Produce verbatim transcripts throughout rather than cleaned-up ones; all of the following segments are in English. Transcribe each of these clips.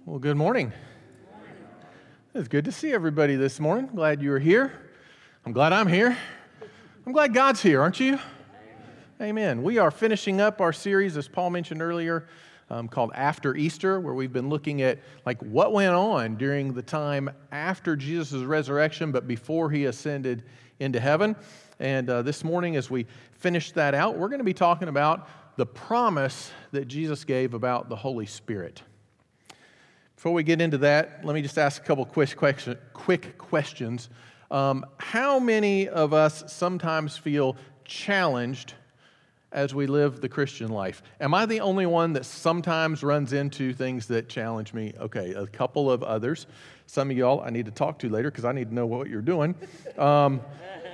Well, good morning. It's good to see everybody this morning. Glad you are here. I'm glad I'm here. I'm glad God's here, aren't you? Amen. We are finishing up our series, as Paul mentioned earlier, um, called After Easter, where we've been looking at like what went on during the time after Jesus' resurrection, but before he ascended into heaven. And uh, this morning, as we finish that out, we're going to be talking about the promise that Jesus gave about the Holy Spirit. Before we get into that, let me just ask a couple quick, question, quick questions. Um, how many of us sometimes feel challenged as we live the Christian life? Am I the only one that sometimes runs into things that challenge me? Okay, a couple of others. Some of y'all I need to talk to later because I need to know what you're doing. Um,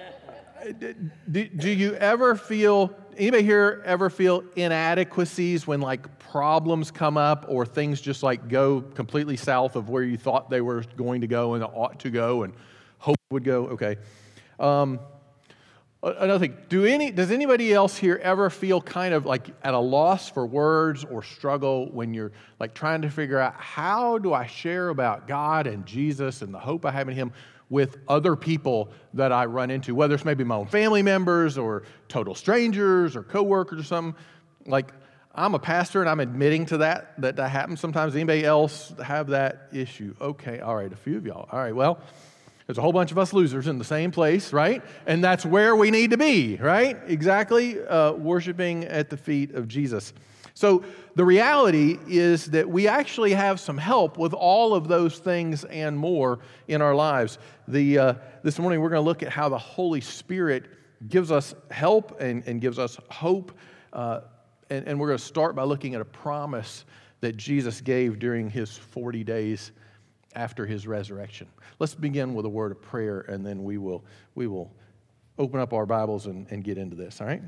do, do you ever feel, anybody here ever feel inadequacies when like problems come up or things just like go completely south of where you thought they were going to go and ought to go and hope would go? Okay. Um, another thing, do any, does anybody else here ever feel kind of like at a loss for words or struggle when you're like trying to figure out how do I share about God and Jesus and the hope I have in Him with other people that I run into, whether it's maybe my own family members or total strangers or coworkers or something? Like, I'm a pastor and I'm admitting to that, that that happens sometimes. Anybody else have that issue? Okay, all right, a few of y'all. All right, well, there's a whole bunch of us losers in the same place, right? And that's where we need to be, right? Exactly, uh, worshiping at the feet of Jesus. So the reality is that we actually have some help with all of those things and more in our lives. The uh, this morning we're going to look at how the Holy Spirit gives us help and, and gives us hope. Uh, and, and we're going to start by looking at a promise that Jesus gave during his forty days after his resurrection. Let's begin with a word of prayer, and then we will we will open up our Bibles and, and get into this, all right?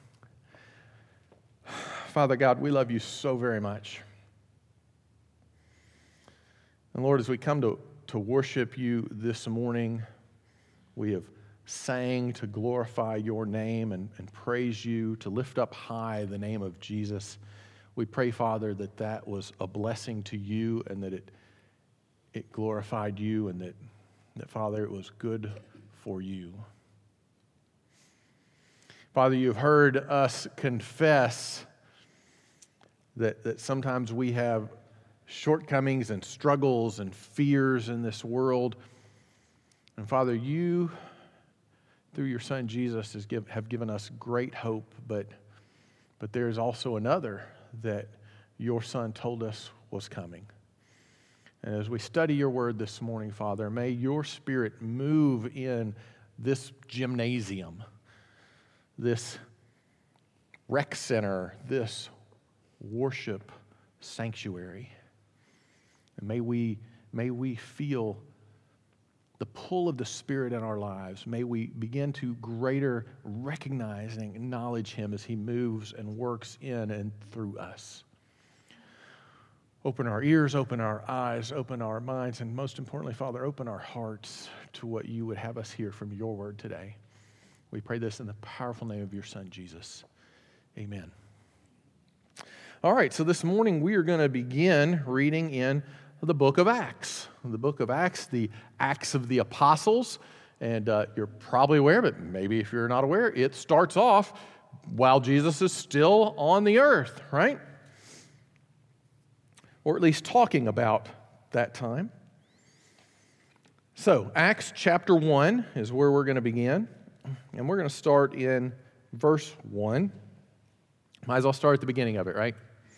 Father God, we love you so very much. And Lord, as we come to, to worship you this morning, we have sang to glorify your name and, and praise you, to lift up high the name of Jesus. We pray, Father, that that was a blessing to you and that it it glorified you and that, that Father, it was good for you. Father, you've heard us confess that, that sometimes we have shortcomings and struggles and fears in this world. And Father, you, through your Son Jesus, has give, have given us great hope, but, but there is also another that your Son told us was coming. And as we study your word this morning, Father, may your Spirit move in this gymnasium, this rec center, this worship sanctuary. And may we, may we feel the pull of the Spirit in our lives. May we begin to greater recognize and acknowledge him as he moves and works in and through us. Open our ears, open our eyes, open our minds, and most importantly, Father, open our hearts to what you would have us hear from your word today. We pray this in the powerful name of your Son, Jesus. Amen. All right, so this morning we are going to begin reading in the book of Acts. The book of Acts, the Acts of the Apostles, and uh, you're probably aware, but maybe if you're not aware, it starts off while Jesus is still on the earth, right? Or at least talking about that time. So, Acts chapter one is where we're going to begin. And we're going to start in verse one. Might as well start at the beginning of it, right?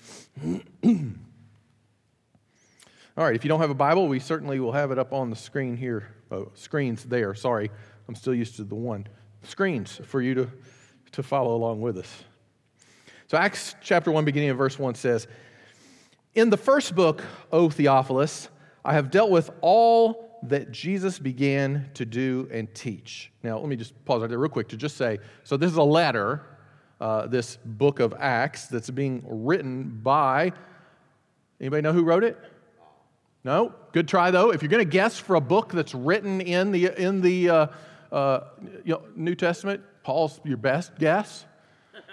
All right, if you don't have a Bible, we certainly will have it up on the screen here. Oh, screens there, sorry. I'm still used to the one. Screens for you to, to follow along with us. So, Acts chapter one, beginning of verse one says, "In the first book, O Theophilus, I have dealt with all that Jesus began to do and teach." Now, let me just pause right there real quick to just say, so this is a letter, uh, this book of Acts, that's being written by, anybody know who wrote it? No? Good try, though. If you're going to guess for a book that's written in the in the uh, uh, you know, New Testament, Paul's your best guess.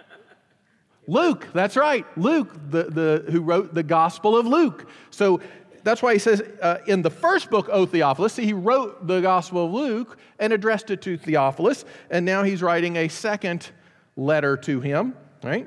Luke, that's right. Luke, the, the who wrote the Gospel of Luke. So that's why he says uh, in the first book, O Theophilus, see, he wrote the Gospel of Luke and addressed it to Theophilus, and now he's writing a second letter to him, right?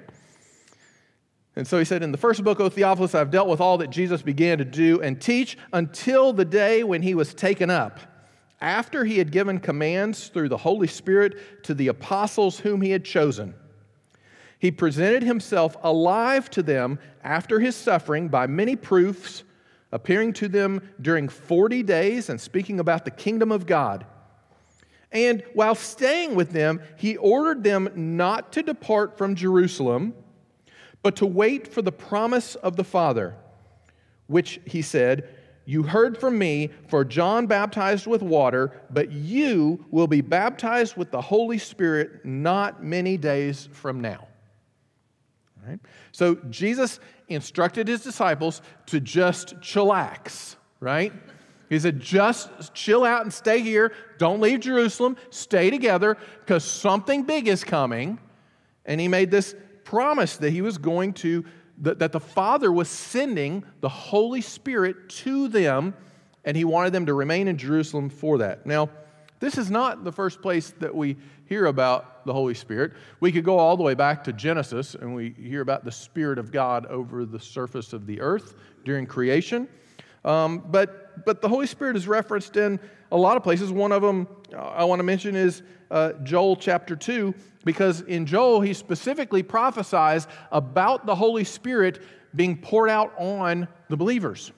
And so he said, in the first book, O Theophilus, I've dealt with all that Jesus began to do and teach until the day when he was taken up, after he had given commands through the Holy Spirit to the apostles whom he had chosen. He presented himself alive to them after his suffering by many proofs, appearing to them during forty days and speaking about the kingdom of God. And while staying with them, he ordered them not to depart from Jerusalem, but to wait for the promise of the Father, which, he said, you heard from me, for John baptized with water, but you will be baptized with the Holy Spirit not many days from now. All right? So Jesus instructed his disciples to just chillax, right? He said, just chill out and stay here. Don't leave Jerusalem. Stay together because something big is coming. And he made this promise that he was going to, that, that the Father was sending the Holy Spirit to them, and he wanted them to remain in Jerusalem for that. Now, this is not the first place that we hear about the Holy Spirit. We could go all the way back to Genesis, and we hear about the Spirit of God over the surface of the earth during creation. Um, but, but the Holy Spirit is referenced in a lot of places. One of them I want to mention is uh, Joel chapter two, because in Joel he specifically prophesies about the Holy Spirit being poured out on the believers.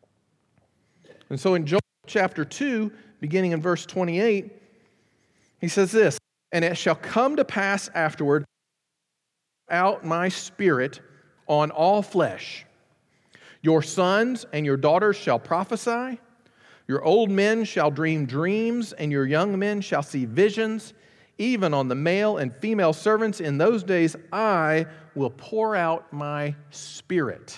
And so in Joel chapter two, beginning in verse twenty-eight, he says this, and it shall come to pass afterward, out my Spirit on all flesh. Your sons and your daughters shall prophesy. Your old men shall dream dreams, and your young men shall see visions. Even on the male and female servants in those days, I will pour out my Spirit.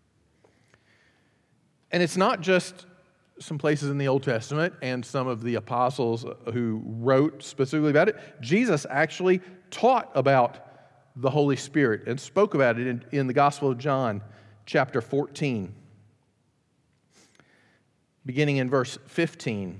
And it's not just some places in the Old Testament and some of the apostles who wrote specifically about it. Jesus actually taught about the Holy Spirit and spoke about it in, in the Gospel of John, chapter fourteen. Beginning in verse fifteen.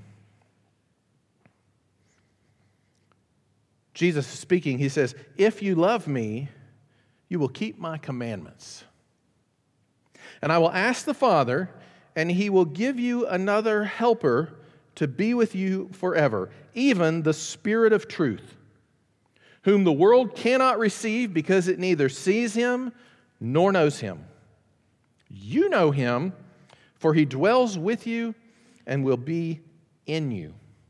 Jesus is speaking. He says, if you love me, you will keep my commandments. And I will ask the Father, and he will give you another helper to be with you forever, even the Spirit of truth, whom the world cannot receive because it neither sees him nor knows him. You know him, for he dwells with you and will be in you.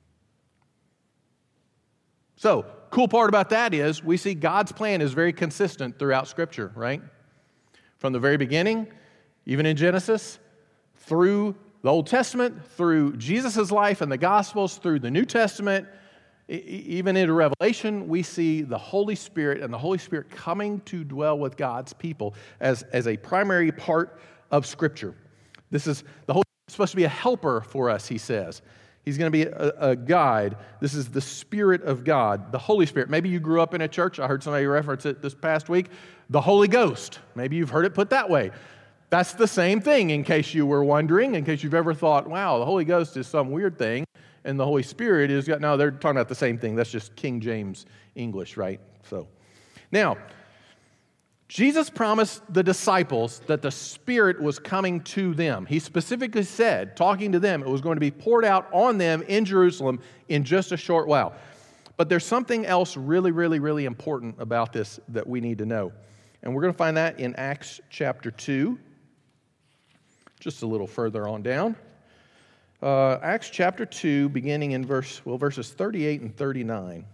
So, cool part about that is we see God's plan is very consistent throughout Scripture, right? From the very beginning, even in Genesis, through the Old Testament, through Jesus' life and the Gospels, through the New Testament, even into Revelation, we see the Holy Spirit and the Holy Spirit coming to dwell with God's people as, as a primary part of Scripture. This is the Holy Spirit is supposed to be a helper for us, he says. He's going to be a, a guide. This is the Spirit of God, the Holy Spirit. Maybe you grew up in a church. I heard somebody reference it this past week. The Holy Ghost. Maybe you've heard it put that way. That's the same thing, in case you were wondering, in case you've ever thought, wow, the Holy Ghost is some weird thing, and the Holy Spirit is, no, they're talking about the same thing. That's just King James English, right? So, now, Jesus promised the disciples that the Spirit was coming to them. He specifically said, talking to them, it was going to be poured out on them in Jerusalem in just a short while. But there's something else really, really, really important about this that we need to know. And we're going to find that in Acts chapter two, just a little further on down. Uh, Acts chapter two, beginning in verse, well, verses thirty-eight and thirty-nine.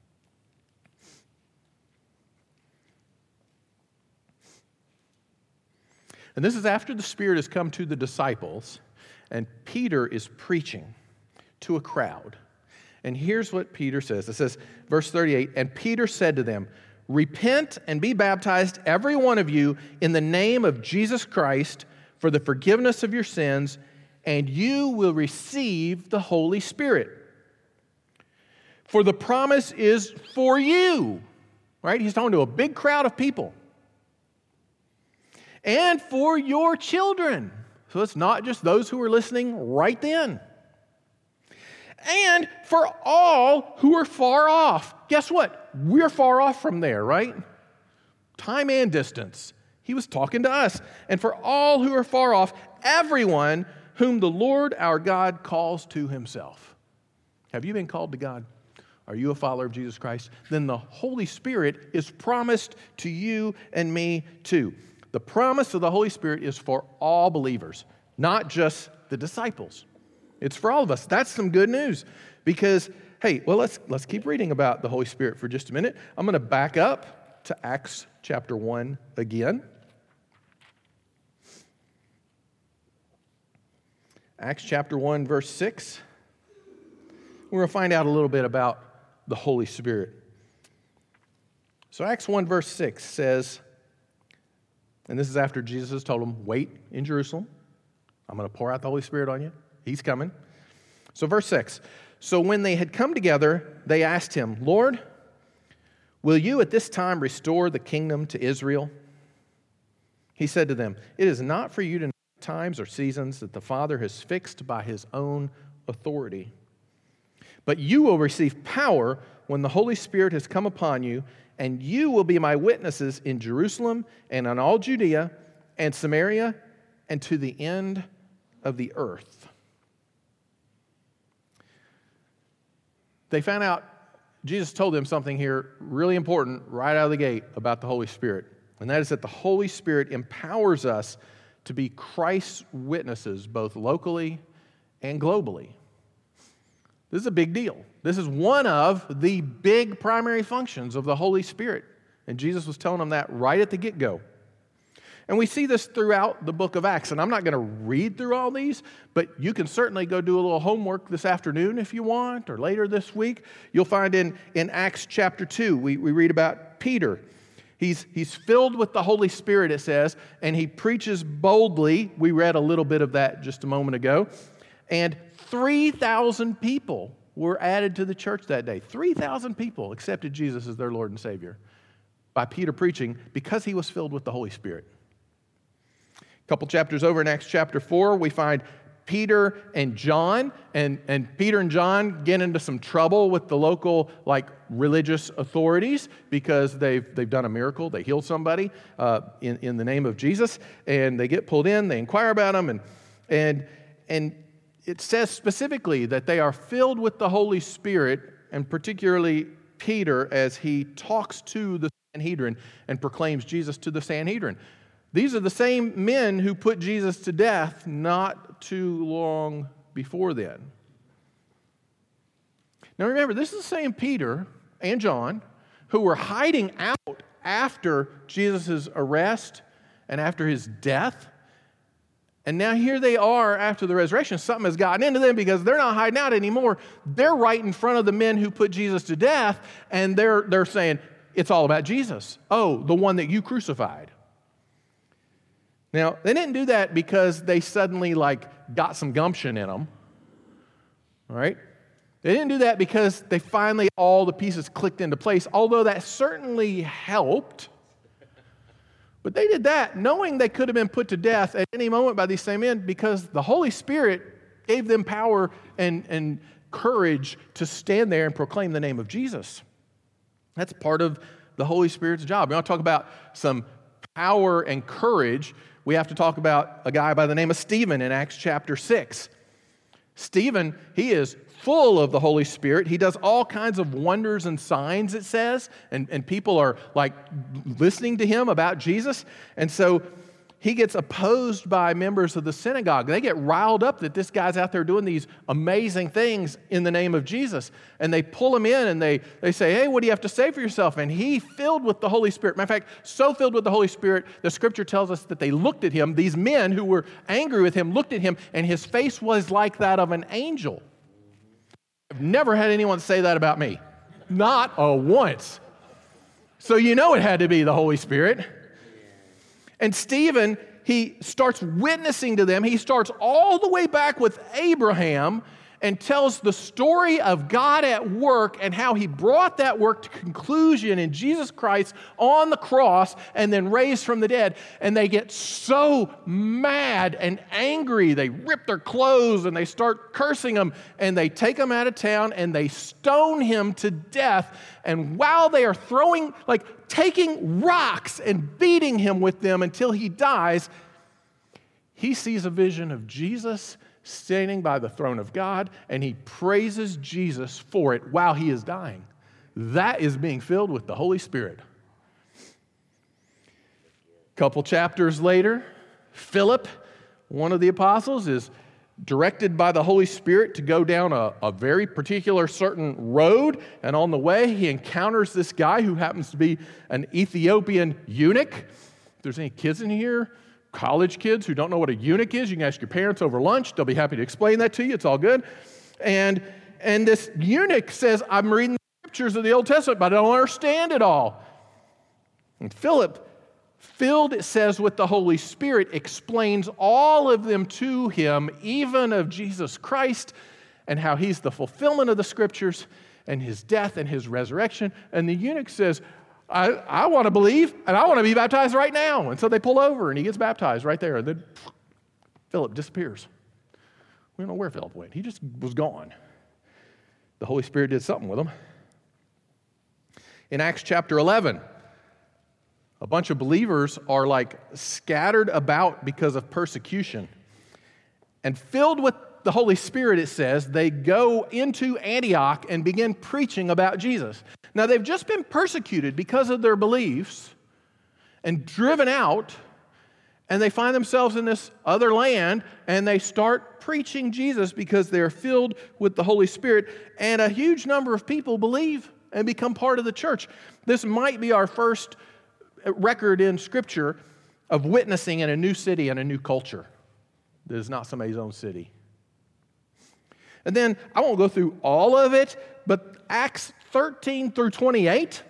And this is after the Spirit has come to the disciples, and Peter is preaching to a crowd. And here's what Peter says. It says, verse thirty-eight, and Peter said to them, repent and be baptized, every one of you, in the name of Jesus Christ, for the forgiveness of your sins, and you will receive the Holy Spirit. For the promise is for you. Right? He's talking to a big crowd of people. And for your children. So it's not just those who are listening right then. And for all who are far off. Guess what? We're far off from there, right? Time and distance. He was talking to us. And for all who are far off, everyone whom the Lord our God calls to himself. Have you been called to God? Are you a follower of Jesus Christ? Then the Holy Spirit is promised to you and me too. The promise of the Holy Spirit is for all believers, not just the disciples. It's for all of us. That's some good news because, hey, well, let's, let's keep reading about the Holy Spirit for just a minute. I'm going to back up to Acts chapter one again. Acts chapter one, verse six. We're going to find out a little bit about the Holy Spirit. So Acts one, verse six says, and this is after Jesus has told them, wait in Jerusalem. I'm going to pour out the Holy Spirit on you. He's coming. So verse six, so when they had come together, they asked him, Lord, will you at this time restore the kingdom to Israel? He said to them, it is not for you to know times or seasons that the Father has fixed by his own authority. But you will receive power when the Holy Spirit has come upon you, and you will be my witnesses in Jerusalem and on all Judea and Samaria and to the end of the earth. They found out, Jesus told them something here really important right out of the gate about the Holy Spirit. And that is that the Holy Spirit empowers us to be Christ's witnesses both locally and globally. This is a big deal. This is one of the big primary functions of the Holy Spirit. And Jesus was telling them that right at the get-go. And we see this throughout the book of Acts. And I'm not going to read through all these, but you can certainly go do a little homework this afternoon if you want, or later this week. You'll find in, in Acts chapter two, we, we read about Peter. He's, he's filled with the Holy Spirit, it says, and he preaches boldly. We read a little bit of that just a moment ago. And three thousand people were added to the church that day. three thousand people accepted Jesus as their Lord and Savior by Peter preaching because he was filled with the Holy Spirit. A couple chapters over in Acts chapter four, we find Peter and John, and, and Peter and John get into some trouble with the local like religious authorities because they've they've done a miracle. They healed somebody uh, in, in the name of Jesus, and they get pulled in, they inquire about them, and and and it says specifically that they are filled with the Holy Spirit, and particularly Peter as he talks to the Sanhedrin and proclaims Jesus to the Sanhedrin. These are the same men who put Jesus to death not too long before then. Now remember, this is the same Peter and John who were hiding out after Jesus' arrest and after his death. And now here they are after the resurrection. Something has gotten into them because they're not hiding out anymore. They're right in front of the men who put Jesus to death, and they're, they're saying, it's all about Jesus. Oh, the one that you crucified. Now, they didn't do that because they suddenly, like, got some gumption in them, all right? They didn't do that because they finally, all the pieces clicked into place, although that certainly helped. But they did that knowing they could have been put to death at any moment by these same men because the Holy Spirit gave them power and, and courage to stand there and proclaim the name of Jesus. That's part of the Holy Spirit's job. We want to talk about some power and courage. We have to talk about a guy by the name of Stephen in Acts chapter six. Stephen, he is full of the Holy Spirit. He does all kinds of wonders and signs, it says, and, and people are like listening to him about Jesus. And so he gets opposed by members of the synagogue. They get riled up that this guy's out there doing these amazing things in the name of Jesus. And they pull him in and they, they say, hey, what do you have to say for yourself? And he, filled with the Holy Spirit, matter of fact, so filled with the Holy Spirit, the scripture tells us that they looked at him, these men who were angry with him looked at him, and his face was like that of an angel. I've never had anyone say that about me. Not a once. So you know it had to be the Holy Spirit. And Stephen, he starts witnessing to them. He starts all the way back with Abraham, and tells the story of God at work and how he brought that work to conclusion in Jesus Christ on the cross and then raised from the dead. And they get so mad and angry, they rip their clothes and they start cursing him, and they take him out of town and they stone him to death. And while they are throwing, like taking rocks and beating him with them until he dies, he sees a vision of Jesus standing by the throne of God, and he praises Jesus for it while he is dying. That is being filled with the Holy Spirit. A couple chapters later, Philip, one of the apostles, is directed by the Holy Spirit to go down a, a very particular certain road, and on the way he encounters this guy who happens to be an Ethiopian eunuch. If there's any kids in here, college kids who don't know what a eunuch is, you can ask your parents over lunch. They'll be happy to explain that to you. It's all good. And, and this eunuch says, I'm reading the scriptures of the Old Testament, but I don't understand it all. And Philip, filled, it says, with the Holy Spirit, explains all of them to him, even of Jesus Christ, and how he's the fulfillment of the scriptures, and his death and his resurrection. And the eunuch says, I, I want to believe, and I want to be baptized right now. And so they pull over, and he gets baptized right there. And then Philip disappears. We don't know where Philip went. He just was gone. The Holy Spirit did something with him. In Acts chapter eleven, a bunch of believers are like scattered about because of persecution. And filled with the Holy Spirit, it says, they go into Antioch and begin preaching about Jesus. Now, they've just been persecuted because of their beliefs and driven out, and they find themselves in this other land, and they start preaching Jesus because they're filled with the Holy Spirit, and a huge number of people believe and become part of the church. This might be our first record in Scripture of witnessing in a new city and a new culture that is not somebody's own city. And then, I won't go through all of it, but Acts thirteen through twenty-eight,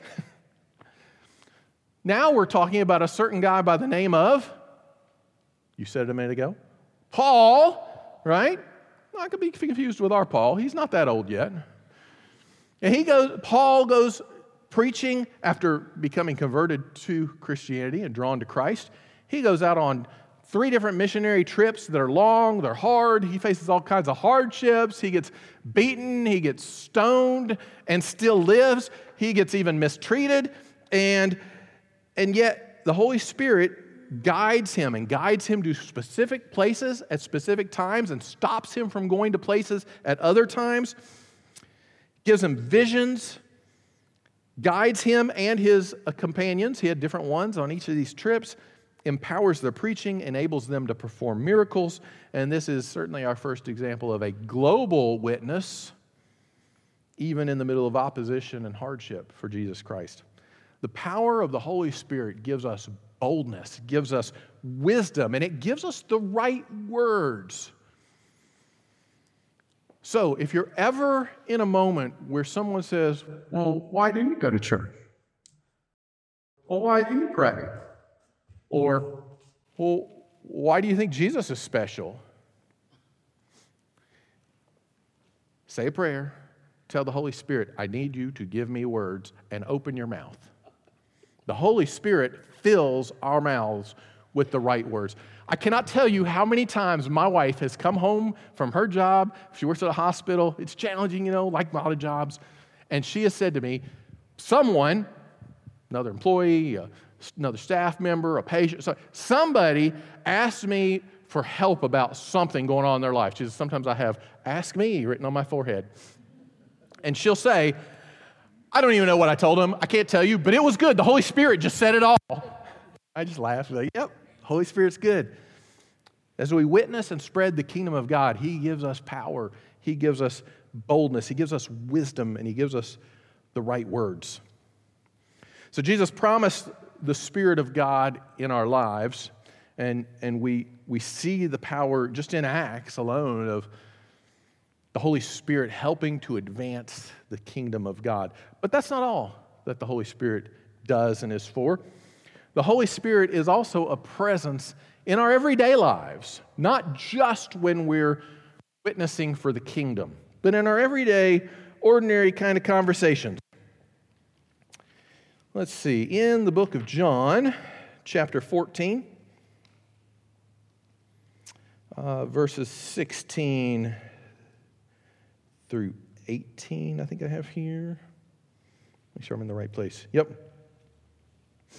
now we're talking about a certain guy by the name of, you said it a minute ago, Paul, right? I could be confused with our Paul. He's not that old yet. And he goes, Paul goes preaching after becoming converted to Christianity and drawn to Christ. He goes out on three different missionary trips that are long, they're hard. He faces all kinds of hardships. He gets beaten, he gets stoned, and still lives. He gets even mistreated. And, and yet, the Holy Spirit guides him and guides him to specific places at specific times and stops him from going to places at other times, gives him visions, guides him and his companions. He had different ones on each of these trips, empowers their preaching, enables them to perform miracles, and this is certainly our first example of a global witness, even in the middle of opposition and hardship for Jesus Christ. The power of the Holy Spirit gives us boldness, gives us wisdom, and it gives us the right words. So, if you're ever in a moment where someone says, well, why do you go to church? Well, why do you pray? Or, well, why do you think Jesus is special? Say a prayer. Tell the Holy Spirit, I need you to give me words, and open your mouth. The Holy Spirit fills our mouths with the right words. I cannot tell you how many times my wife has come home from her job. She works at a hospital. It's challenging, you know, like a lot of jobs. And she has said to me, someone, another employee, uh, another staff member, a patient, so somebody asked me for help about something going on in their life. She says, sometimes I have, ask me, written on my forehead. And she'll say, I don't even know what I told them. I can't tell you, but it was good. The Holy Spirit just said it all. I just laugh. Like, yep, Holy Spirit's good. As we witness and spread the kingdom of God, He gives us power. He gives us boldness. He gives us wisdom, and He gives us the right words. So Jesus promised the Spirit of God in our lives, and, and we, we see the power just in Acts alone of the Holy Spirit helping to advance the kingdom of God. But that's not all that the Holy Spirit does and is for. The Holy Spirit is also a presence in our everyday lives, not just when we're witnessing for the kingdom. but in our everyday, ordinary kind of conversations. Let's see, in the book of John, chapter fourteen, uh, verses sixteen through eighteen, I think I have here. Make sure I'm in the right place. Yep. It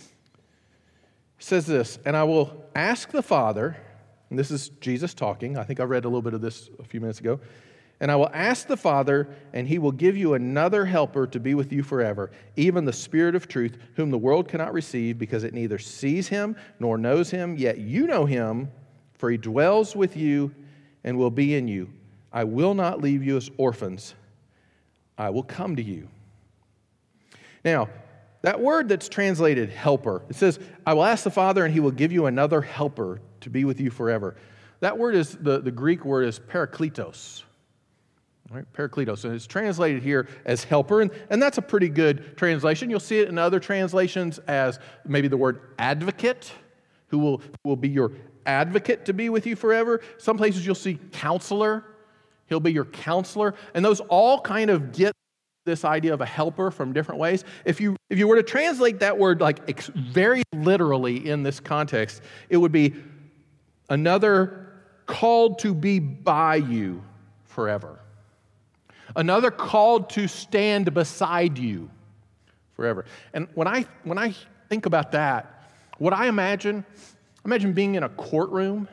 says this, and I will ask the Father, and this is Jesus talking. I think I read a little bit of this a few minutes ago. And I will ask the Father, and he will give you another helper to be with you forever, even the Spirit of truth, whom the world cannot receive because it neither sees him nor knows him, yet you know him, for he dwells with you and will be in you. I will not leave you as orphans. I will come to you. Now, that word that's translated helper, it says, I will ask the Father, and he will give you another helper to be with you forever. That word is, the, the Greek word is parakletos. Right, Parakletos, and it's translated here as helper, and, and that's a pretty good translation. You'll see it in other translations as maybe the word advocate, who will, will be your advocate to be with you forever. Some places you'll see counselor, he'll be your counselor, and those all kind of get this idea of a helper from different ways. If you if you were to translate that word like ex- very literally in this context, it would be another called to be by you forever. Another called to stand beside you forever. And when I when I think about that, what I imagine, imagine being in a courtroom,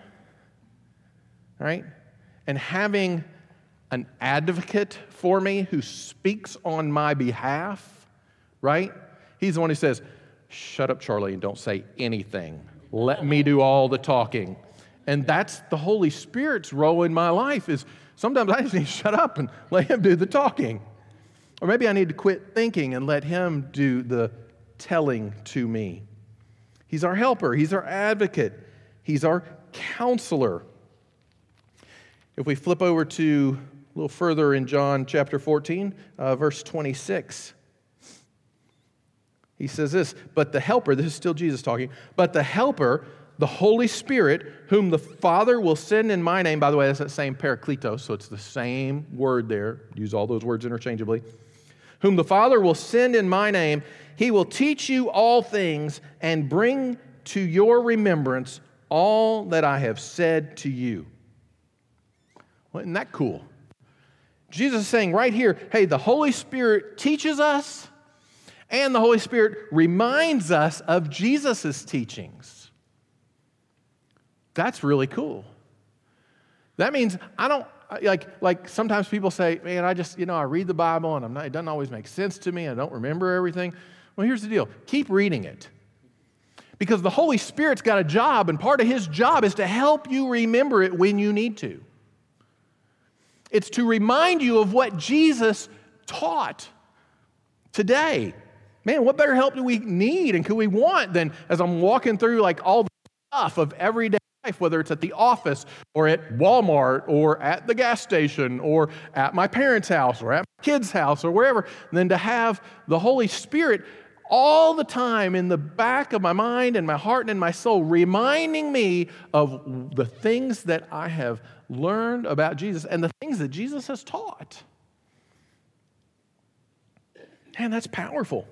right? And having an advocate for me who speaks on my behalf, right? He's the one who says, shut up, Charlie, and don't say anything. Let me do all the talking. And that's the Holy Spirit's role in my life is sometimes I just need to shut up and let him do the talking. Or maybe I need to quit thinking and let him do the telling to me. He's our helper. He's our advocate. He's our counselor. If we flip over to a little further in John chapter fourteen, uh, verse twenty-six, he says this, but the helper, this is still Jesus talking, but the helper, the Holy Spirit, whom the Father will send in my name. By the way, that's that same parakletos, so it's the same word there. Use all those words interchangeably. Whom the Father will send in my name, he will teach you all things and bring to your remembrance all that I have said to you. Well, isn't that cool? Jesus is saying right here, hey, the Holy Spirit teaches us, and the Holy Spirit reminds us of Jesus' teachings. That's really cool. That means I don't, like, like sometimes people say, man, I just, you know, I read the Bible and I'm not, it doesn't always make sense to me. I don't remember everything. Well, here's the deal. Keep reading it. Because the Holy Spirit's got a job, and part of his job is to help you remember it when you need to. It's to remind you of what Jesus taught today. Man, what better help do we need and could we want than as I'm walking through like all the stuff of everyday life, whether it's at the office or at Walmart or at the gas station or at my parents' house or at my kids' house or wherever, than to have the Holy Spirit all the time in the back of my mind and my heart and in my soul, reminding me of the things that I have learned about Jesus and the things that Jesus has taught. Man, that's powerful.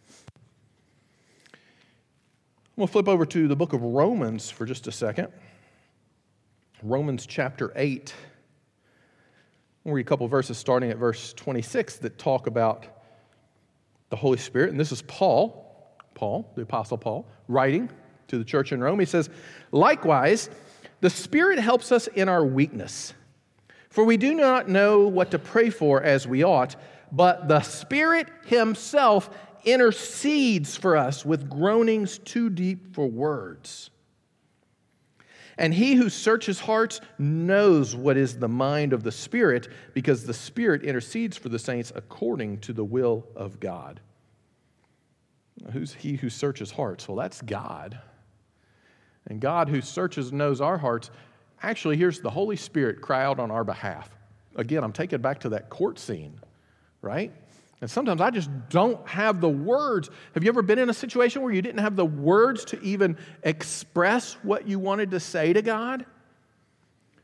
We'll flip over to the book of Romans for just a second. Romans chapter eight. We'll read a couple of verses starting at verse twenty-six that talk about the Holy Spirit. And this is Paul, Paul, the Apostle Paul, writing to the church in Rome. He says, likewise, the Spirit helps us in our weakness. For we do not know what to pray for as we ought, but the Spirit himself intercedes for us with groanings too deep for words. And he who searches hearts knows what is the mind of the Spirit, because the Spirit intercedes for the saints according to the will of God. Who's he who searches hearts? Well, that's God. And God who searches and knows our hearts actually hears the Holy Spirit cry out on our behalf. Again, I'm taking it back to that court scene, right? And sometimes I just don't have the words. Have you ever been in a situation where you didn't have the words to even express what you wanted to say to God?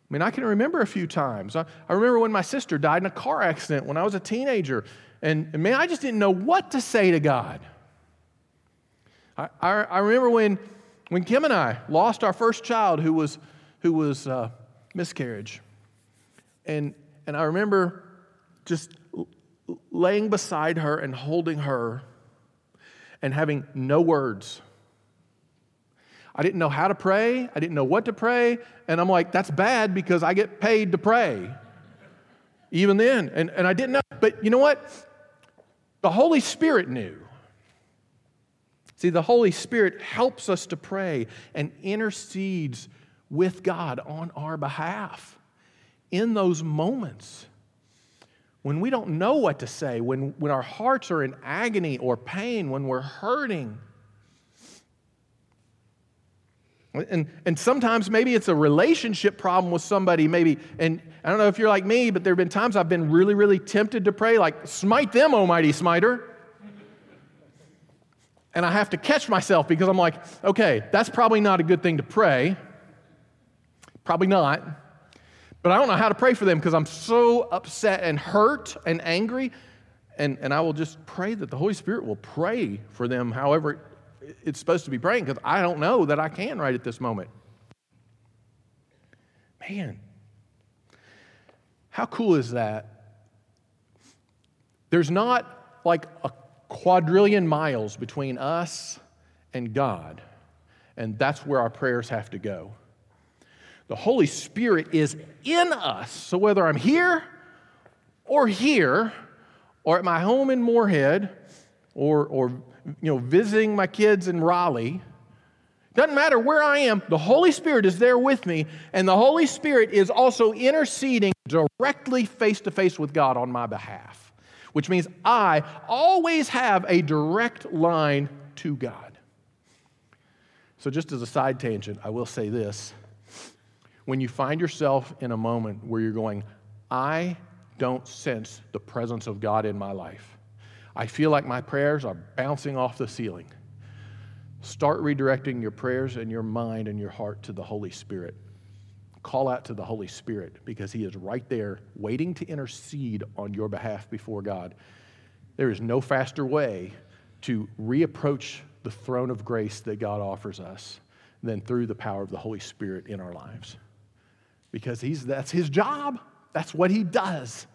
I mean, I can remember a few times. I, I remember when my sister died in a car accident when I was a teenager. And, and man, I just didn't know what to say to God. I, I, I remember when, when Kim and I lost our first child who was, who was uh, miscarriage. And, and I remember just laying beside her and holding her and having no words. I didn't know how to pray. I didn't know what to pray. And I'm like, that's bad because I get paid to pray. Even then. And, and I didn't know. But you know what? The Holy Spirit knew. See, the Holy Spirit helps us to pray and intercedes with God on our behalf in those moments when we don't know what to say, when, when our hearts are in agony or pain, when we're hurting. And, and sometimes maybe it's a relationship problem with somebody, maybe, and I don't know if you're like me, but there have been times I've been really, really tempted to pray, like, smite them, almighty smiter. And I have to catch myself because I'm like, okay, that's probably not a good thing to pray. Probably not. But I don't know how to pray for them because I'm so upset and hurt and angry. And, and I will just pray that the Holy Spirit will pray for them however it's supposed to be praying, because I don't know that I can right at this moment. Man, how cool is that? There's not like a quadrillion miles between us and God, and that's where our prayers have to go. The Holy Spirit is in us, so whether I'm here or here, or at my home in Moorhead, or or you know, visiting my kids in Raleigh. Doesn't matter where I am, the Holy Spirit is there with me, and the Holy Spirit is also interceding directly face-to-face with God on my behalf, which means I always have a direct line to God. So just as a side tangent, I will say this. When you find yourself in a moment where you're going, I don't sense the presence of God in my life, I feel like my prayers are bouncing off the ceiling, start redirecting your prayers and your mind and your heart to the Holy Spirit. Call out to the Holy Spirit because He is right there waiting to intercede on your behalf before God. There is no faster way to reapproach the throne of grace that God offers us than through the power of the Holy Spirit in our lives. Because he's that's His job. That's what He does.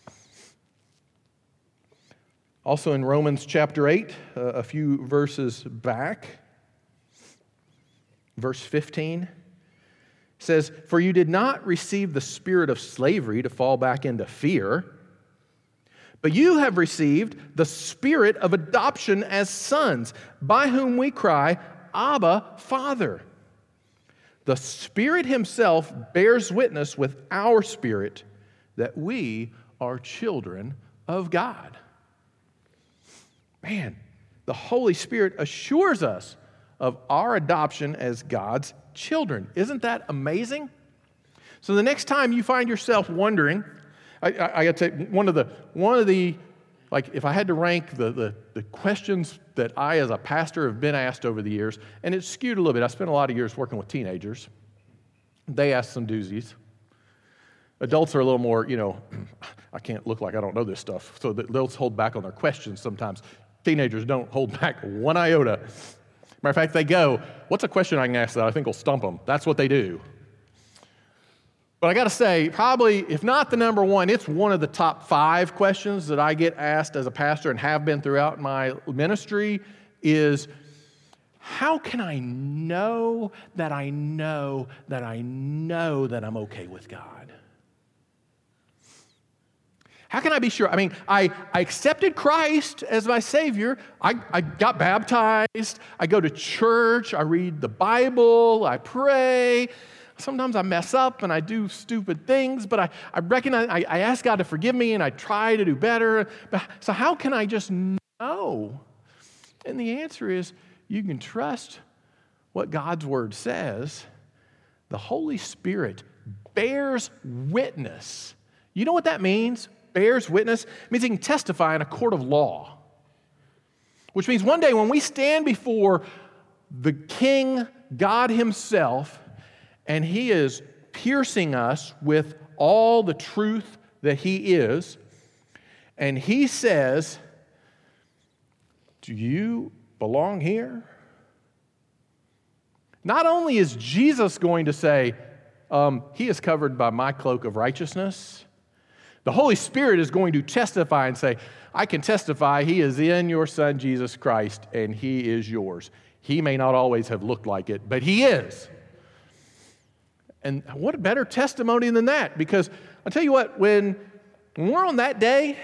Also in Romans chapter eight, uh, a few verses back, verse fifteen says, "For you did not receive the spirit of slavery to fall back into fear, but you have received the spirit of adoption as sons, by whom we cry, Abba, Father. The Spirit Himself bears witness with our spirit that we are children of God." Man, the Holy Spirit assures us of our adoption as God's children. Isn't that amazing? So the next time you find yourself wondering, I, I, I got to say, one of the, one of the, like if I had to rank the, the, the questions that I as a pastor have been asked over the years, and it's skewed a little bit. I spent a lot of years working with teenagers. They ask some doozies. Adults are a little more, you know, I can't look like I don't know this stuff, so they'll hold back on their questions sometimes. Teenagers don't hold back one iota. Matter of fact, they go, what's a question I can ask that I think will stump them? That's what they do. But I got to say, probably, if not the number one, it's one of the top five questions that I get asked as a pastor and have been throughout my ministry is, how can I know that I know that I know that I'm okay with God? How can I be sure? I mean, I, I accepted Christ as my Savior. I, I got baptized. I go to church. I read the Bible. I pray. Sometimes I mess up and I do stupid things, but I, I recognize, I, I ask God to forgive me and I try to do better. But, so how can I just know? And the answer is, you can trust what God's Word says. The Holy Spirit bears witness. You know what that means? Bears witness? It means He can testify in a court of law. Which means one day when we stand before the King, God Himself, and He is piercing us with all the truth that He is. And He says, do you belong here? Not only is Jesus going to say, um, He is covered by my cloak of righteousness, the Holy Spirit is going to testify and say, I can testify He is in your Son, Jesus Christ, and He is yours. He may not always have looked like it, but He is. And what a better testimony than that, because I'll tell you what, when, when we're on that day,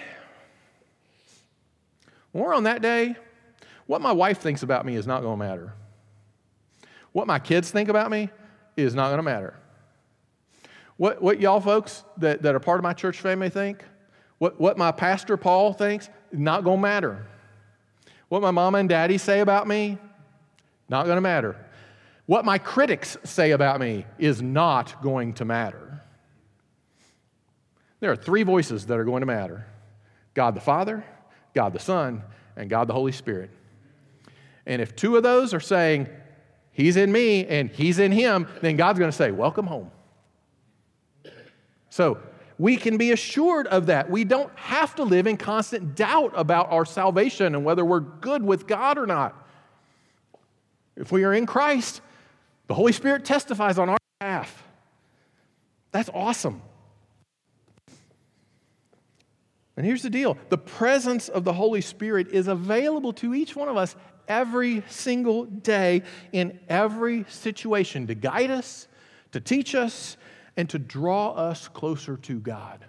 when we're on that day, what my wife thinks about me is not going to matter. What my kids think about me is not going to matter. What, what y'all folks that, that are part of my church family think, what, what my pastor Paul thinks, not going to matter. What my mama and daddy say about me, not going to matter. What my critics say about me is not going to matter. There are three voices that are going to matter: God the Father, God the Son, and God the Holy Spirit. And if two of those are saying, He's in me and He's in Him, then God's going to say, welcome home. So we can be assured of that. We don't have to live in constant doubt about our salvation and whether we're good with God or not. If we are in Christ, the Holy Spirit testifies on our behalf. That's awesome. And here's the deal. The presence of the Holy Spirit is available to each one of us every single day in every situation to guide us, to teach us, and to draw us closer to God.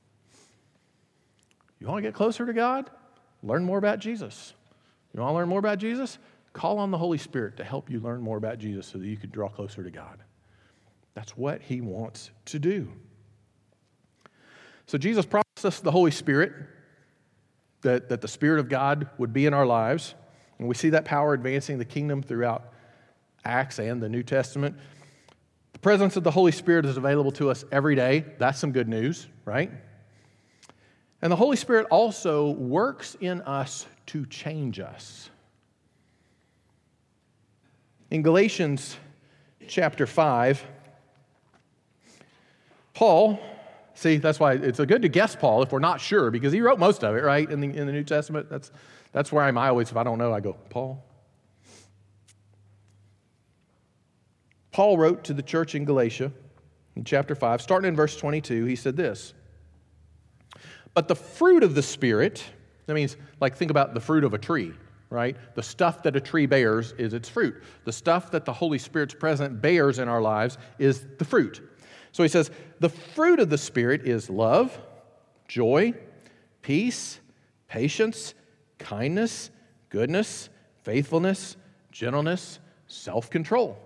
You want to get closer to God? Learn more about Jesus. You want to learn more about Jesus? Call on the Holy Spirit to help you learn more about Jesus so that you can draw closer to God. That's what He wants to do. So Jesus promised us the Holy Spirit, that, that the Spirit of God would be in our lives. And we see that power advancing the kingdom throughout Acts and the New Testament. The presence of the Holy Spirit is available to us every day. That's some good news, right? And the Holy Spirit also works in us to change us. In Galatians chapter five, Paul, see, that's why it's good to guess Paul if we're not sure, because he wrote most of it, right, in the, in the New Testament. That's, that's where I'm I always, if I don't know, I go, Paul. Paul wrote to the church in Galatia in chapter five, starting in verse twenty-two, he said this: but the fruit of the Spirit, that means, like, think about the fruit of a tree, right? The stuff that a tree bears is its fruit. The stuff that the Holy Spirit's presence bears in our lives is the fruit. So he says, the fruit of the Spirit is love, joy, peace, patience, kindness, goodness, faithfulness, gentleness, self-control.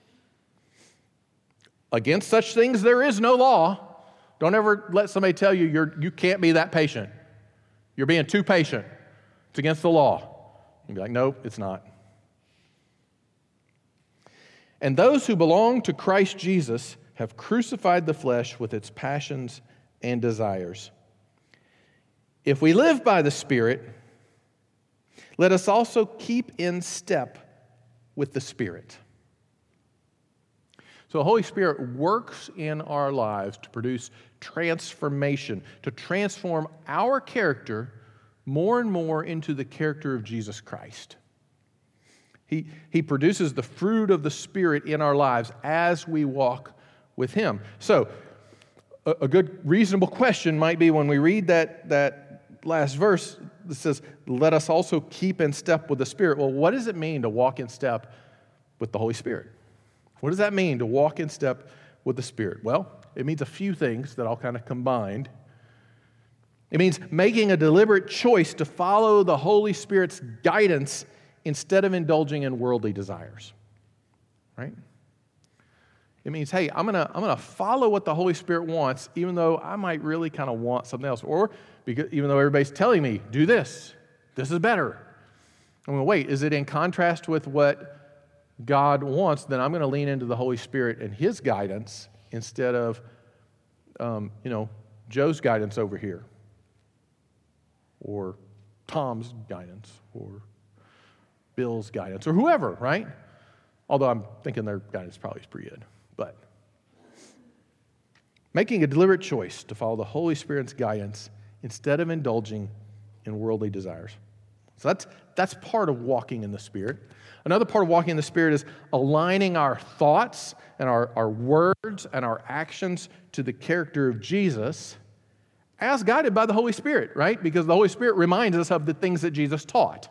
Against such things there is no law. Don't ever let somebody tell you you're, you can't be that patient. You're being too patient. It's against the law. You'd be like, nope, it's not. And those who belong to Christ Jesus have crucified the flesh with its passions and desires. If we live by the Spirit, let us also keep in step with the Spirit. So the Holy Spirit works in our lives to produce transformation, to transform our character more and more into the character of Jesus Christ. He, he produces the fruit of the Spirit in our lives as we walk with Him. So a, a good, reasonable question might be when we read that, that last verse that says, let us also keep in step with the Spirit. Well, what does it mean to walk in step with the Holy Spirit? What does that mean to walk in step with the Spirit? Well, it means a few things that I'll kind of combine. It means making a deliberate choice to follow the Holy Spirit's guidance instead of indulging in worldly desires, right? It means, hey, I'm gonna I'm gonna follow what the Holy Spirit wants, even though I might really kind of want something else, or because even though everybody's telling me do this, this is better. I'm gonna wait. Is it in contrast with what God wants? Then I'm going to lean into the Holy Spirit and His guidance instead of, um, you know, Joe's guidance over here, or Tom's guidance, or Bill's guidance, or whoever, right? Although I'm thinking their guidance probably is pretty good. But Making a deliberate choice to follow the Holy Spirit's guidance instead of indulging in worldly desires. So that's, that's part of walking in the Spirit. Another part of walking in the Spirit is aligning our thoughts and our, our words and our actions to the character of Jesus as guided by the Holy Spirit, right? Because the Holy Spirit reminds us of the things that Jesus taught.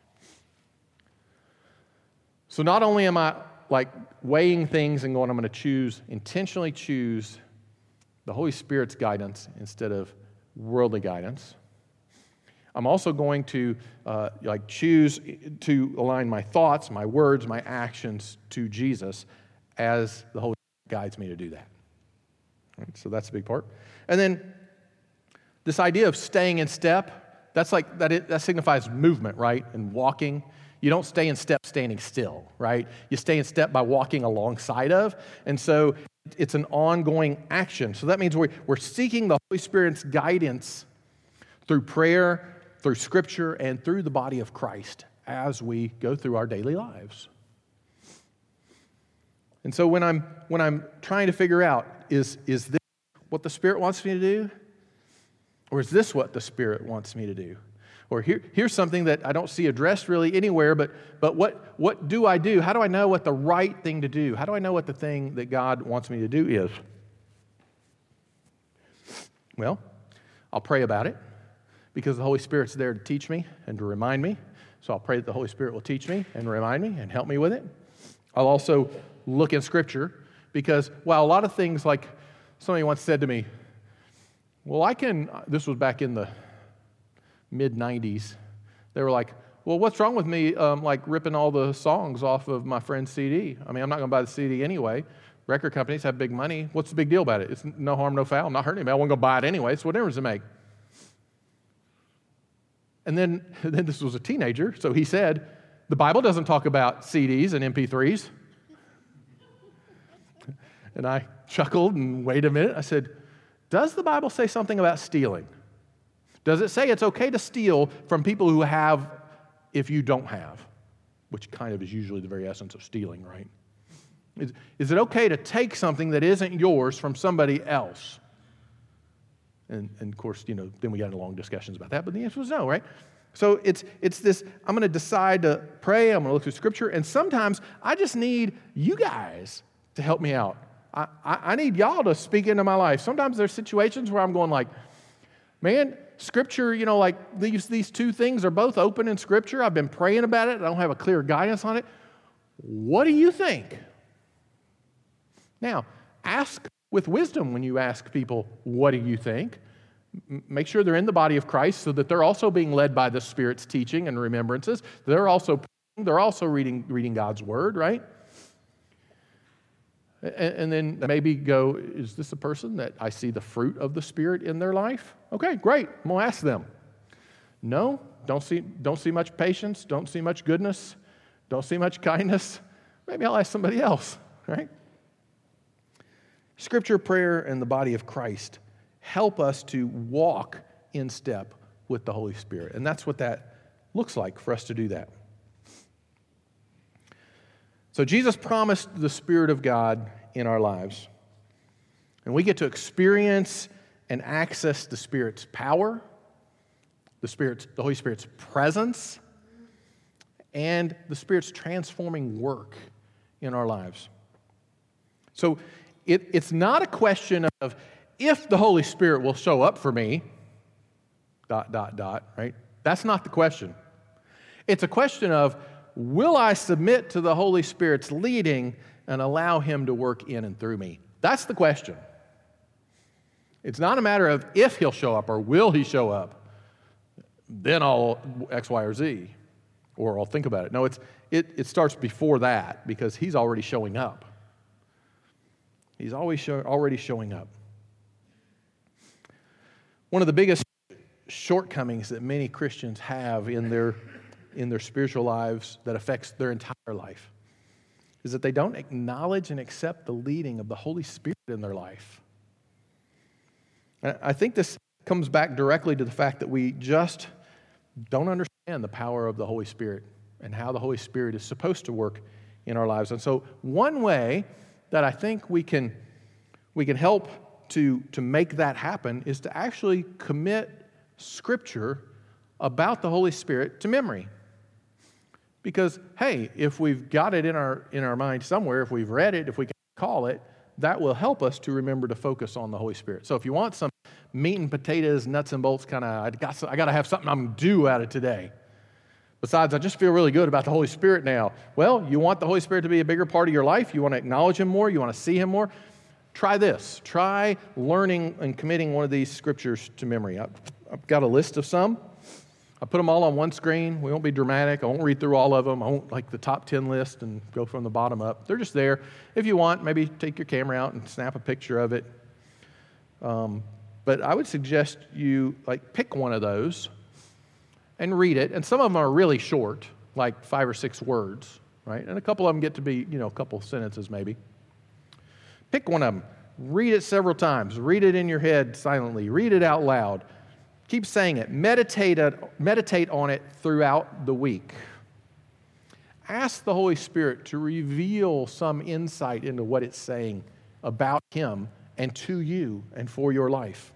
So not only am I like weighing things and going, I'm going to choose, intentionally choose the Holy Spirit's guidance instead of worldly guidance, I'm also going to uh, like choose to align my thoughts, my words, my actions to Jesus as the Holy Spirit guides me to do that. Right, so that's a big part. And then this idea of staying in step, that's like that, it, that signifies movement, right? And walking. You don't stay in step standing still, right? You stay in step by walking alongside of. And so it's an ongoing action. So that means we're, we're seeking the Holy Spirit's guidance through prayer, through Scripture, and through the body of Christ as we go through our daily lives. And so when I'm when I'm trying to figure out, is, is this what the Spirit wants me to do? Or is this what the Spirit wants me to do? Or here, here's something that I don't see addressed really anywhere, but, but what, what do I do? How do I know what the right thing to do? How do I know what the thing that God wants me to do is? Well, I'll pray about it because the Holy Spirit's there to teach me and to remind me. So I'll pray that the Holy Spirit will teach me and remind me and help me with it. I'll also look in Scripture because while a lot of things, like somebody once said to me, well, I can, this was back in the mid nineties, they were like, well, what's wrong with me um, like ripping all the songs off of my friend's C D? I mean, I'm not going to buy the C D anyway. Record companies have big money. What's the big deal about it? It's no harm, no foul. I'm not hurting anybody. I won't go buy it anyway. It's what difference does it make? And then, then this was a teenager, so he said, the Bible doesn't talk about C Ds and M P threes. And I chuckled and wait a minute. I said, does the Bible say something about stealing? Does it say it's okay to steal from people who have if you don't have? Which kind of is usually the very essence of stealing, right? Is, is it okay to take something that isn't yours from somebody else? And, and of course, you know, then we got into long discussions about that, but the answer was no, right? So it's it's this, I'm going to decide to pray, I'm going to look through Scripture, and sometimes I just need you guys to help me out. I, I, I need y'all to speak into my life. Sometimes there's situations where I'm going like, man, Scripture, you know, like these, these two things are both open in Scripture. I've been praying about it. I don't have a clear guidance on it. What do you think? Now, ask with wisdom when you ask people, what do you think? M- make sure they're in the body of Christ so that they're also being led by the Spirit's teaching and remembrances. They're also praying, they're also reading, reading God's Word, right? And then maybe go, is this a person that I see the fruit of the Spirit in their life? Okay, great. I'm going to ask them. No, don't see, don't see much patience, don't see much goodness, don't see much kindness. Maybe I'll ask somebody else, right? Scripture, prayer, and the body of Christ help us to walk in step with the Holy Spirit. And that's what that looks like for us to do that. So Jesus promised the Spirit of God in our lives. And we get to experience and access the Spirit's power, the Spirit's, the Holy Spirit's presence, and the Spirit's transforming work in our lives. So it, it's not a question of if the Holy Spirit will show up for me, dot, dot, dot, right? That's not the question. It's a question of, will I submit to the Holy Spirit's leading and allow Him to work in and through me? That's the question. It's not a matter of if He'll show up or will He show up. Then I'll X, Y, or Z, or I'll think about it. No, it's it, it starts before that because He's already showing up. He's always show, already showing up. One of the biggest shortcomings that many Christians have in their in their spiritual lives that affects their entire life is that they don't acknowledge and accept the leading of the Holy Spirit in their life. And I think this comes back directly to the fact that we just don't understand the power of the Holy Spirit and how the Holy Spirit is supposed to work in our lives. And so one way that I think we can we can help to, to make that happen is to actually commit Scripture about the Holy Spirit to memory. Because, hey, if we've got it in our in our mind somewhere, if we've read it, if we can call it, that will help us to remember to focus on the Holy Spirit. So if you want some meat and potatoes, nuts and bolts kind of, I got I got to have something I'm due out of today. Besides, I just feel really good about the Holy Spirit now. Well, you want the Holy Spirit to be a bigger part of your life. You want to acknowledge Him more. You want to see Him more. Try this. Try learning and committing one of these scriptures to memory. I've, I've got a list of some. I put them all on one screen. We won't be dramatic. I won't read through all of them. I won't like the top ten list and go from the bottom up. They're just there. If you want, maybe take your camera out and snap a picture of it. Um, but I would suggest you like pick one of those and read it. And some of them are really short, like five or six words, right? And a couple of them get to be, you know, a couple sentences maybe. Pick one of them. Read it several times. Read it in your head silently. Read it out loud. Keep saying it. Meditate, meditate on it throughout the week. Ask the Holy Spirit to reveal some insight into what it's saying about Him and to you and for your life.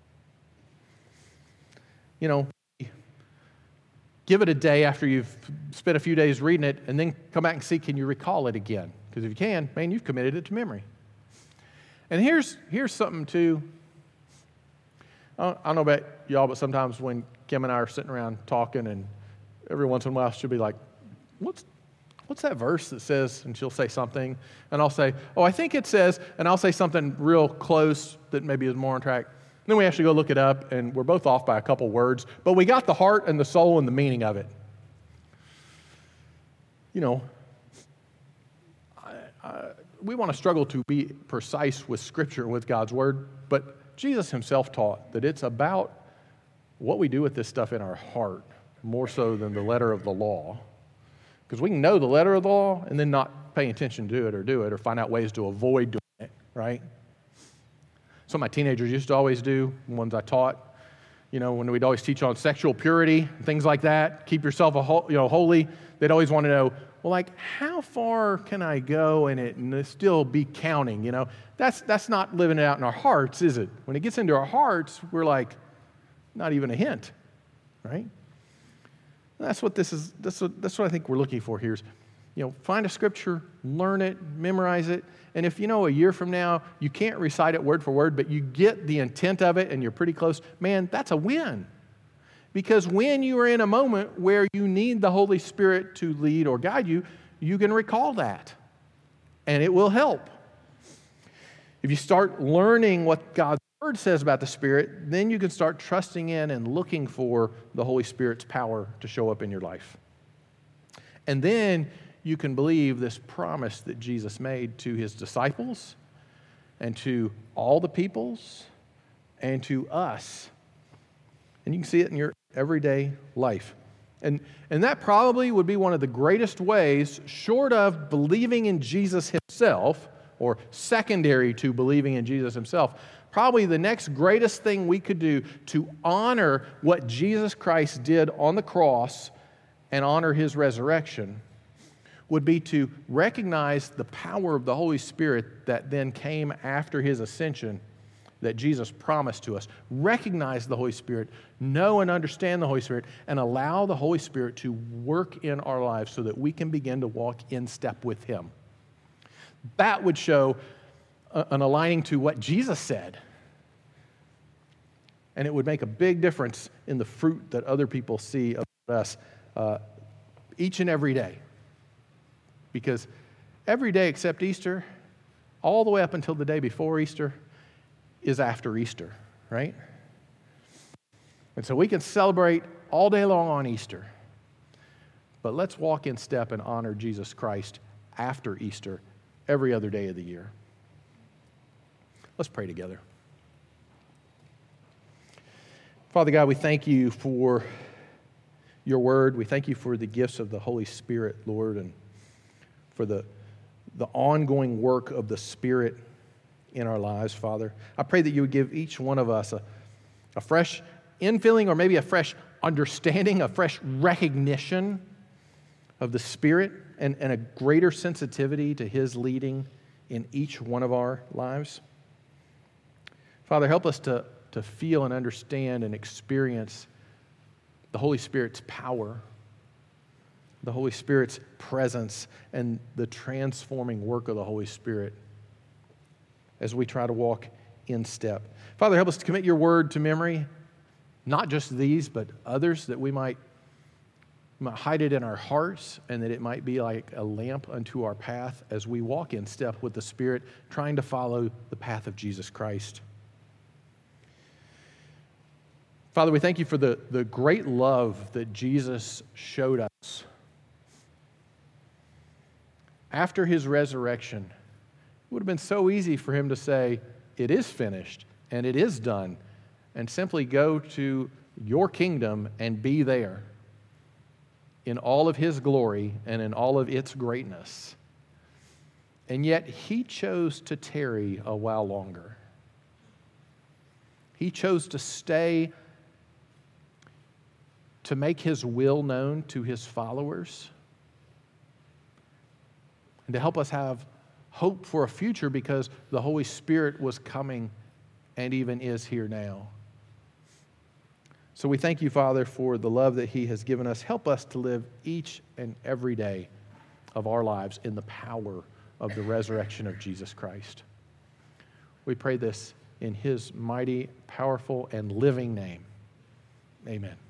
You know, give it a day after you've spent a few days reading it, and then come back and see, can you recall it again? Because if you can, man, you've committed it to memory. And here's here's something too. I don't know about y'all, but sometimes when Kim and I are sitting around talking, and every once in a while she'll be like, what's what's that verse that says, and she'll say something, and I'll say, oh, I think it says, and I'll say something real close that maybe is more on track. And then we actually go look it up, and we're both off by a couple words, but we got the heart and the soul and the meaning of it. You know, I, I, we want to struggle to be precise with Scripture and with God's Word, but Jesus Himself taught that it's about what we do with this stuff in our heart more so than the letter of the law. Because we can know the letter of the law and then not pay attention to it or do it or find out ways to avoid doing it, right? Something my teenagers used to always do, the ones I taught, you know, when we'd always teach on sexual purity, things like that, keep yourself a ho- you know, holy, they'd always want to know, well, like, how far can I go in it and it still be counting, you know? That's that's not living it out in our hearts, is it? When it gets into our hearts, we're like, not even a hint, right? That's what this is, that's what, that's what I think we're looking for here is, you know, find a scripture, learn it, memorize it, and if, you know, a year from now, you can't recite it word for word, but you get the intent of it and you're pretty close, man, that's a win. Because when you are in a moment where you need the Holy Spirit to lead or guide you, you can recall that, and it will help. If you start learning what God's Word says about the Spirit, then you can start trusting in and looking for the Holy Spirit's power to show up in your life. And then you can believe this promise that Jesus made to His disciples and to all the peoples and to us. And you can see it in your everyday life. And, and that probably would be one of the greatest ways, short of believing in Jesus Himself, or secondary to believing in Jesus Himself, probably the next greatest thing we could do to honor what Jesus Christ did on the cross and honor His resurrection would be to recognize the power of the Holy Spirit that then came after His ascension that Jesus promised to us. Recognize the Holy Spirit, know and understand the Holy Spirit, and allow the Holy Spirit to work in our lives so that we can begin to walk in step with Him. That would show an aligning to what Jesus said. And it would make a big difference in the fruit that other people see of us uh, each and every day. Because every day except Easter, all the way up until the day before Easter, is after Easter, right? And so we can celebrate all day long on Easter. But let's walk in step and honor Jesus Christ after Easter, every other day of the year. Let's pray together. Father God, we thank You for Your word. We thank You for the gifts of the Holy Spirit, Lord, and for the, the ongoing work of the Spirit in our lives, Father. I pray that You would give each one of us a, a fresh infilling or maybe a fresh understanding, a fresh recognition of the Spirit and, and a greater sensitivity to His leading in each one of our lives. Father, help us to, to feel and understand and experience the Holy Spirit's power, the Holy Spirit's presence, and the transforming work of the Holy Spirit as we try to walk in step. Father, help us to commit your word to memory, not just these, but others, that we might, might hide it in our hearts, and that it might be like a lamp unto our path as we walk in step with the Spirit, trying to follow the path of Jesus Christ. Father, we thank you for the, the great love that Jesus showed us. After his resurrection, it would have been so easy for him to say, it is finished and it is done, and simply go to your kingdom and be there in all of his glory and in all of its greatness. And yet he chose to tarry a while longer. He chose to stay to make his will known to his followers and to help us have hope for a future, because the Holy Spirit was coming and even is here now. So we thank you, Father, for the love that he has given us. Help us to live each and every day of our lives in the power of the resurrection of Jesus Christ. We pray this in his mighty, powerful, and living name. Amen.